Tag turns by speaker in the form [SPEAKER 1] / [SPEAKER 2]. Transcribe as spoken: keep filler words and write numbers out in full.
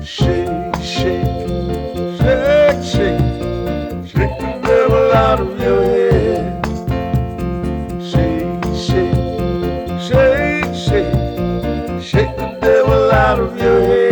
[SPEAKER 1] Shake, shake, shake, shake, shake the devil out of your head. Shake, shake, shake, shake, shake the devil out of your head.